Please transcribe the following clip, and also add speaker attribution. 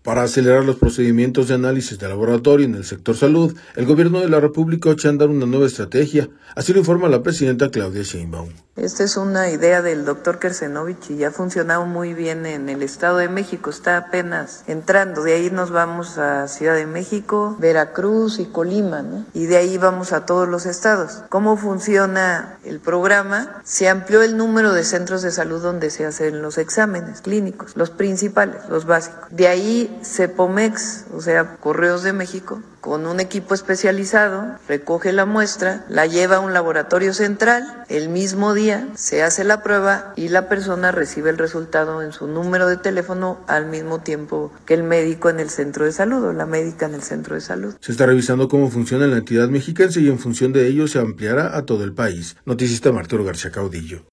Speaker 1: Para acelerar los procedimientos de análisis de laboratorio en el sector salud, el gobierno de la República echó a andar una nueva estrategia, así lo informa la presidenta Claudia Sheinbaum.
Speaker 2: Esta es una idea del doctor Kersenovich y ya ha funcionado muy bien en el Estado de México, está apenas entrando, de ahí nos vamos a Ciudad de México, Veracruz y Colima, ¿no? Y de ahí vamos a todos los estados. ¿Cómo funciona el programa? Se amplió el número de centros de salud donde se hacen los exámenes clínicos, los principales, los básicos. De ahí Cepomex, o sea, Correos de México, con un equipo especializado, recoge la muestra, la lleva a un laboratorio central, el mismo día se hace la prueba y la persona recibe el resultado en su número de teléfono al mismo tiempo que el médico en el centro de salud o la médica en el centro de salud.
Speaker 1: Se está revisando cómo funciona la entidad mexiquense y en función de ello se ampliará a todo el país. Noticista Arturo García Caudillo.